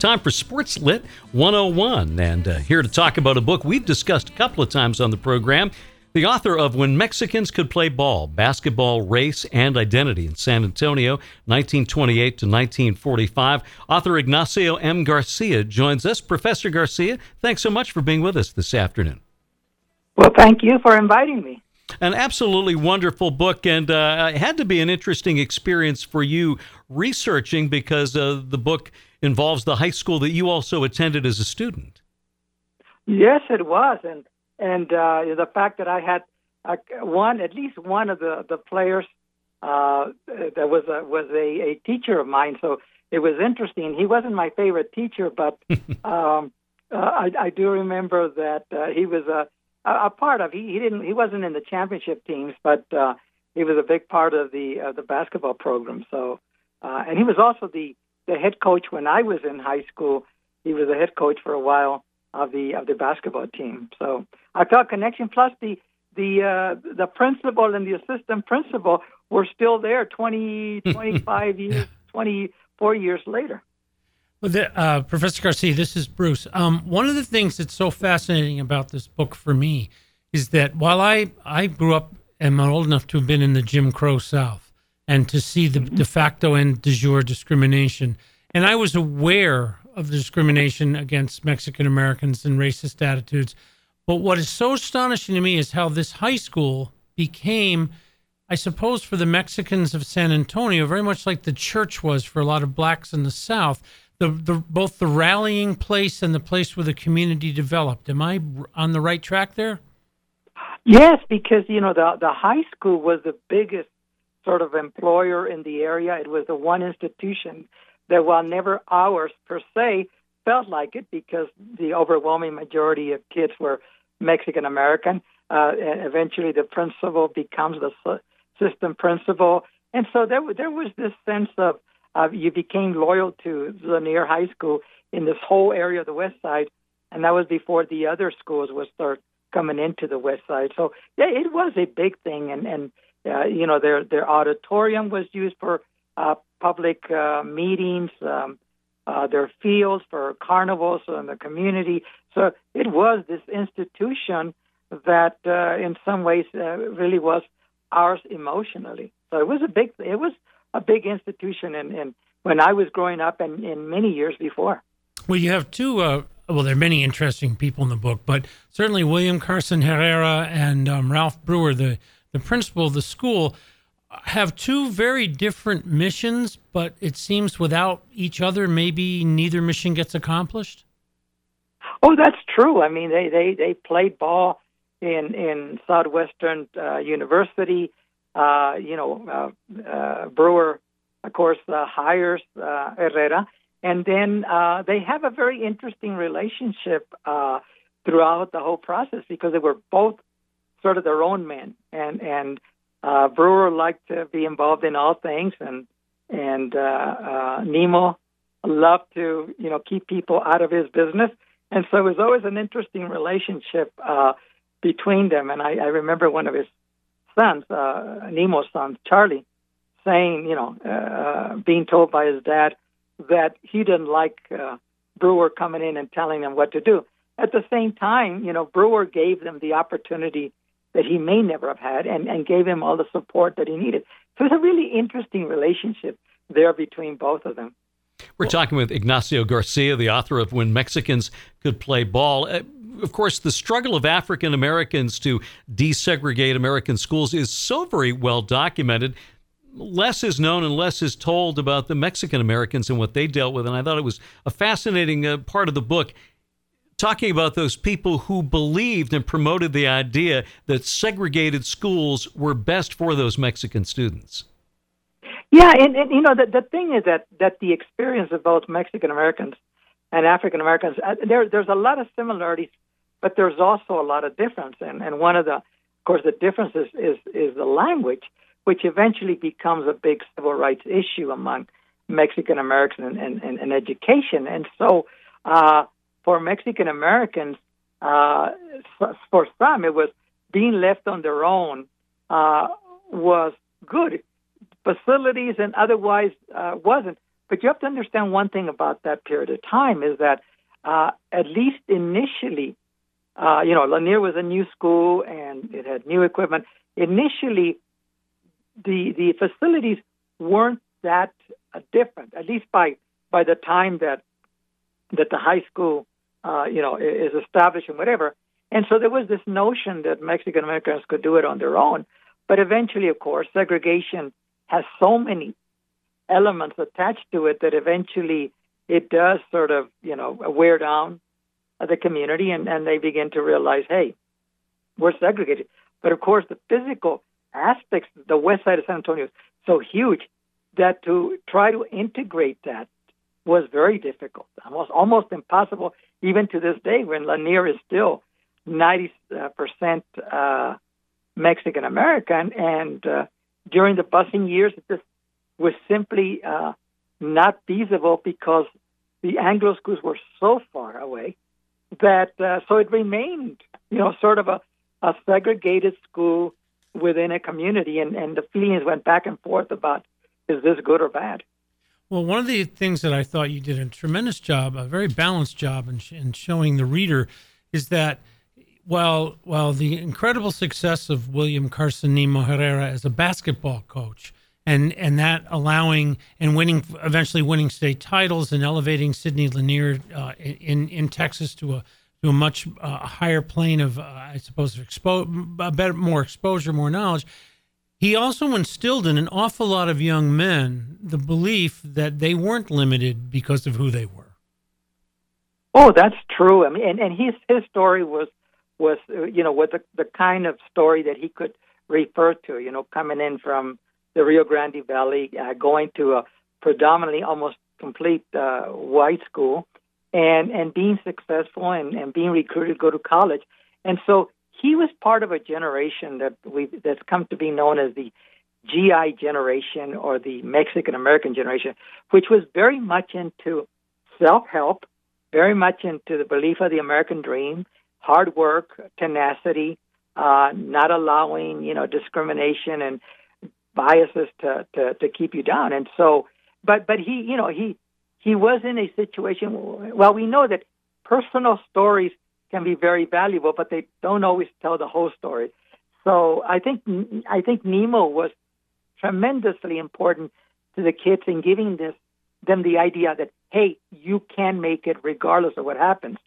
time for Sports Lit 101. And here to talk about a book we've discussed a couple of times on the program, the author of When Mexicans Could Play Ball, Basketball, Race, and Identity in San Antonio, 1928 to 1945. Author Ignacio M. Garcia joins us. Professor Garcia, thanks so much for being with us this afternoon. Well, thank you for inviting me. An absolutely wonderful book, and it had to be an interesting experience for you researching because the book involves the high school that you also attended as a student. Yes, it was, and the fact that I had at least one of the players that was a teacher of mine, so it was interesting. He wasn't my favorite teacher, but I do remember that he was a part of. He wasn't in the championship teams, but he was a big part of the basketball program. So, and he was also the head coach when I was in high school. He was the head coach for a while of the basketball team. So I felt connection. Plus the principal and the assistant principal were still there 25 years, 24 years later. Well, Professor Garcia, this is Bruce. One of the things that's so fascinating about this book for me is that while I grew up and I'm old enough to have been in the Jim Crow South and to see the de facto and de jure discrimination, and I was aware of the discrimination against Mexican Americans and racist attitudes, but what is so astonishing to me is how this high school became, I suppose, for the Mexicans of San Antonio, very much like the church was for a lot of blacks in the South, both the rallying place and the place where the community developed. Am I on the right track there? Yes, because, the high school was the biggest sort of employer in the area. It was the one institution that, while never ours per se, felt like it because the overwhelming majority of kids were Mexican American. And eventually the principal becomes the assistant principal. And so there was this sense of you became loyal to Lanier High School in this whole area of the West Side, and that was before the other schools would start coming into the West Side. So yeah, it was a big thing, and their auditorium was used for public meetings, their fields for carnivals in the community. So it was this institution that, in some ways, really was ours emotionally. So it was a big institution, and when I was growing up, and in many years before. Well, you have two. There are many interesting people in the book, but certainly William Carson Herrera and Ralph Brewer, the principal of the school, have two very different missions. But it seems without each other, maybe neither mission gets accomplished. Oh, that's true. I mean, they played ball in Southwestern University. Brewer, of course, hires Herrera, and then they have a very interesting relationship throughout the whole process because they were both sort of their own men, and Brewer liked to be involved in all things, and Nemo loved to keep people out of his business, and so it was always an relationship between them. And I remember one of his sons, Nemo's son, Charlie, saying, being told by his dad that he didn't like Brewer coming in and telling them what to do. At the same time, Brewer gave them the opportunity that he may never have had and gave him all the support that he needed. So it's a really interesting relationship there between both of them. We're talking with Ignacio Garcia, the author of When Mexicans Could Play Ball. Of course, the struggle of African Americans to desegregate American schools is so very well documented. Less is known and less is told about the Mexican Americans and what they dealt with. And I thought it was a fascinating part of the book, talking about those people who believed and promoted the idea that segregated schools were best for those Mexican students. Yeah, and the thing is that the experience of both Mexican Americans and African Americans, there's a lot of similarities, but there's also a lot of difference. And one of the differences is the language, which eventually becomes a big civil rights issue among Mexican Americans and education. And so for Mexican Americans, for some, it was being left on their own was good. Facilities and otherwise wasn't. But you have to understand one thing about that period of time is that at least initially, Lanier was a new school and it had new equipment. Initially, the facilities weren't that different, at least by the time that the high school, is established and whatever. And so there was this notion that Mexican Americans could do it on their own. But eventually, of course, segregation has so many elements attached to it that eventually it does sort of, wear down the community, and they begin to realize, hey, we're segregated. But of course, the physical aspects, the west side of San Antonio is so huge that to try to integrate that was very difficult, almost impossible, even to this day when Lanier is still 90% Mexican American. And during the busing years, it just was simply not feasible because the Anglo schools were so far away that so it remained, sort of a segregated school within a community, and the feelings went back and forth about, is this good or bad? Well, one of the things that I thought you did a tremendous job, a very balanced job in showing the reader, is that while the incredible success of William Carson Nemo Herrera as a basketball coach, and that allowing and eventually winning state titles and elevating Sidney Lanier in Texas to a much higher plane of, I suppose, more exposure, more knowledge. He also instilled in an awful lot of young men the belief that they weren't limited because of who they were. Oh, that's true. I mean, and his story was the kind of story that he could refer to. Coming in from the Rio Grande Valley, going to a predominantly almost complete white school, and being successful and being recruited to go to college. And so he was part of a generation that's come to be known as the GI generation, or the Mexican American generation, which was very much into self-help, very much into the belief of the American dream, hard work, tenacity, not allowing, discrimination and biases to keep you down. And so, but he was in a situation. Well, we know that personal stories can be very valuable, but they don't always tell the whole story. So I think Nemo was tremendously important to the kids in giving them the idea that, hey, you can make it regardless of what happens.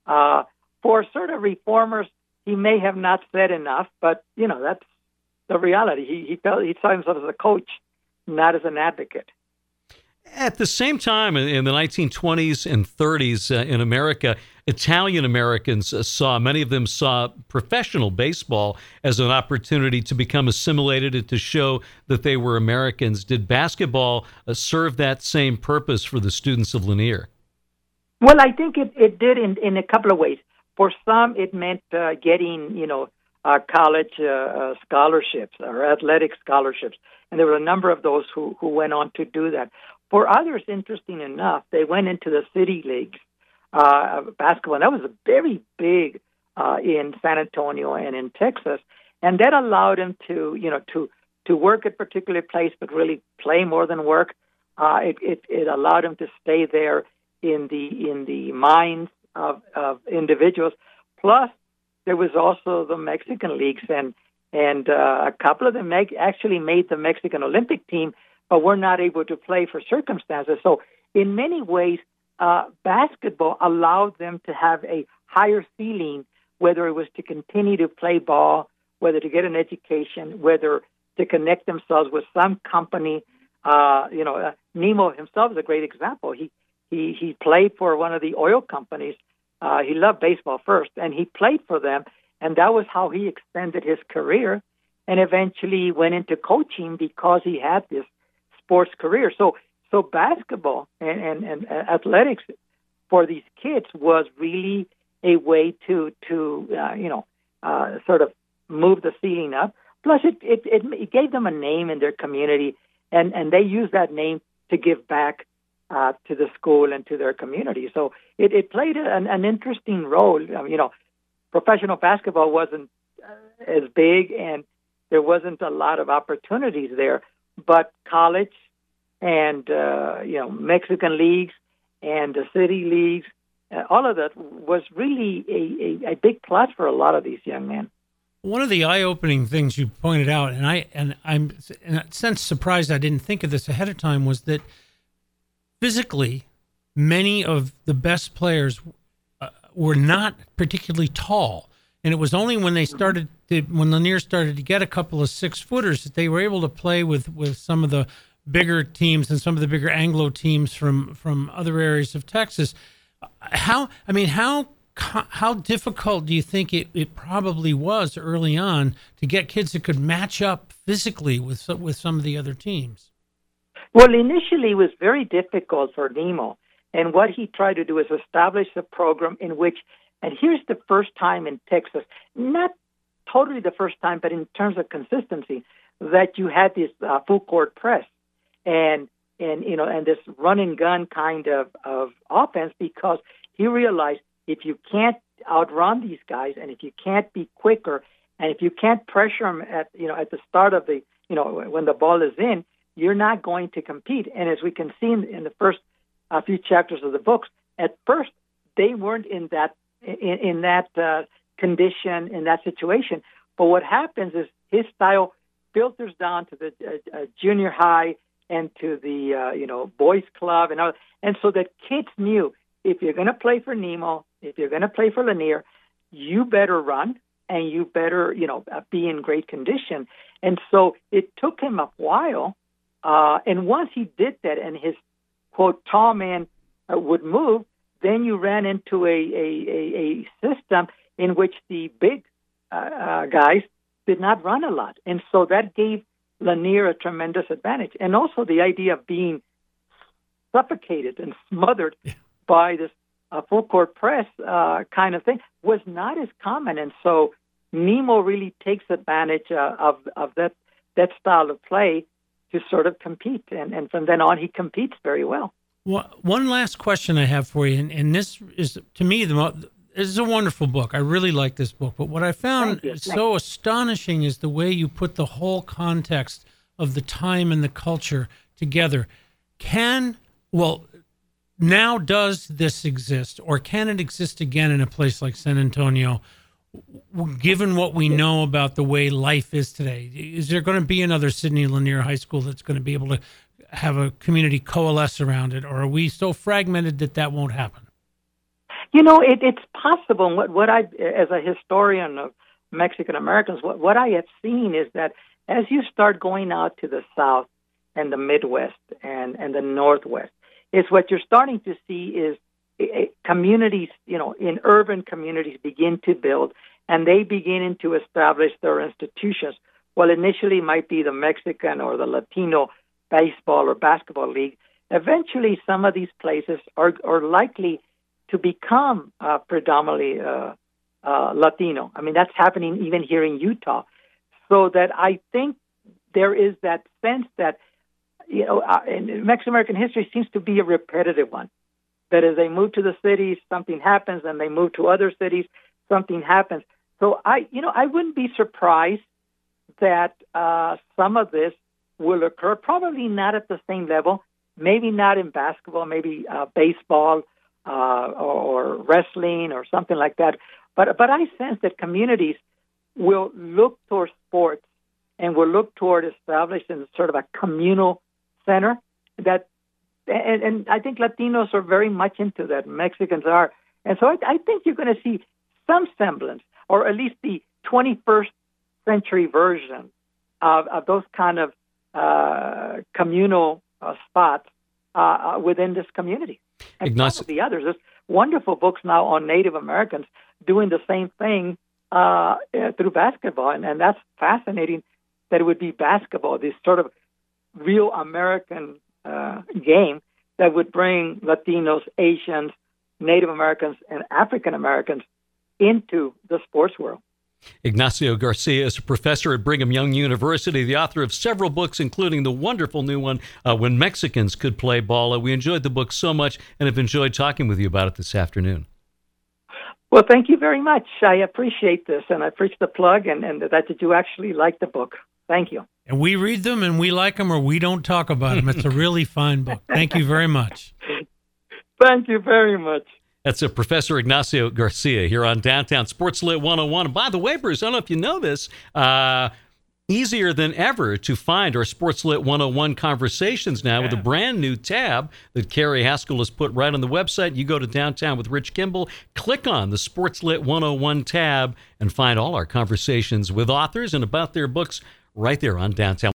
For sort of reformers, he may have not said enough, but that's the reality. He saw himself as a coach, not as an advocate. At the same time, in the 1920s and 30s in America, Italian Americans many of them saw professional baseball as an opportunity to become assimilated and to show that they were Americans. Did basketball serve that same purpose for the students of Lanier? Well, I think it did in a couple of ways. For some, it meant getting, college scholarships or athletic scholarships. And there were a number of those who went on to do that. For others, interesting enough, they went into the city leagues of basketball. And that was very big in San Antonio and in Texas. And that allowed them to work at a particular place, but really play more than work. It allowed them to stay there in the minds of individuals. Plus, there was also the Mexican leagues, and a couple of them actually made the Mexican Olympic team, but were not able to play for circumstances. So in many ways, basketball allowed them to have a higher ceiling, whether it was to continue to play ball, whether to get an education, whether to connect themselves with some company. Nemo himself is a great example. He played for one of the oil companies. He loved baseball first, and he played for them, and that was how he extended his career, and eventually went into coaching because he had this sports career. So basketball and athletics for these kids was really a way to sort of move the ceiling up. Plus, it gave them a name in their community, and they used that name to give back to the school and to their community. So it played an interesting role. Professional basketball wasn't as big, and there wasn't a lot of opportunities there. But college and Mexican leagues and the city leagues. All of that was really a big plus for a lot of these young men. One of the eye-opening things you pointed out, and I'm in a sense surprised I didn't think of this ahead of time, was that physically, many of the best players were not particularly tall, and it was only when when Lanier started to get a couple of 6-footers that they were able to play with some of the bigger teams and some of the bigger Anglo teams from other areas of Texas. How difficult do you think it probably was early on to get kids that could match up physically with some of the other teams? Well, initially it was very difficult for Nemo, and what he tried to do is establish a program in which, and here's the first time in Texas, not totally the first time, but in terms of consistency, that you had this full court press and this run and gun kind of offense, because he realized if you can't outrun these guys, and if you can't be quicker, and if you can't pressure them at the start of the when the ball is in, you're not going to compete. And as we can see in the first few chapters of the books, at first they weren't in that condition, in that situation. But what happens is his style filters down to the junior high and to the boys club and so that kids knew, if you're going to play for Nemo, if you're going to play for Lanier, you better run and you better be in great condition. And so it took him a while, and once he did that and his quote tall man would move, then you ran into a system in which the big guys did not run a lot, and so that gave Lanier a tremendous advantage. And also the idea of being suffocated and smothered by this full court press kind of thing was not as common. And so Nemo really takes advantage of that style of play to sort of compete. And from then on, he competes very well. One last question I have for you, and this is, to me, this is a wonderful book. I really like this book. But what I found so astonishing is the way you put the whole context of the time and the culture together. Now does this exist, or can it exist again in a place like San Antonio, given what we know about the way life is today? Is there going to be another Sidney Lanier High School that's going to be able to have a community coalesce around it, or are we so fragmented that won't happen? It's possible. What I, as a historian of Mexican Americans, what I have seen is that as you start going out to the South and the Midwest and the Northwest, is what you're starting to see is communities, in urban communities begin to build, and they begin to establish their institutions. Well, initially it might be the Mexican or the Latino baseball or basketball league. Eventually, some of these places are likely to become predominantly Latino. I mean, that's happening even here in Utah. So that I think there is that sense that, in Mexican American history seems to be a repetitive one. That as they move to the cities, something happens, and they move to other cities, something happens. So I wouldn't be surprised that some of this will occur, probably not at the same level, maybe not in basketball, maybe baseball, or wrestling or something like that. But I sense that communities will look towards sports and will look toward establishing sort of a communal center. And I think Latinos are very much into that. Mexicans are. And so I think you're going to see some semblance, or at least the 21st century version of those kind of communal spots within this community. And probably others. There's wonderful books now on Native Americans doing the same thing through basketball, and that's fascinating that it would be basketball, this sort of real American game that would bring Latinos, Asians, Native Americans, and African Americans into the sports world. Ignacio Garcia is a professor at Brigham Young University, the author of several books, including the wonderful new one, When Mexicans Could Play Ball. We enjoyed the book so much and have enjoyed talking with you about it this afternoon. Well, thank you very much. I appreciate this, and I appreciate the plug and that you actually like the book. Thank you. And we read them and we like them or we don't talk about them. It's a really fine book. Thank you very much. Thank you very much. That's a Professor Ignacio Garcia here on Downtown Sports Lit 101. And by the way, Bruce, I don't know if you know this, easier than ever to find our Sports Lit 101 conversations now with a brand new tab that Carrie Haskell has put right on the website. You go to Downtown with Rich Kimball, click on the Sports Lit 101 tab, and find all our conversations with authors and about their books right there on Downtown.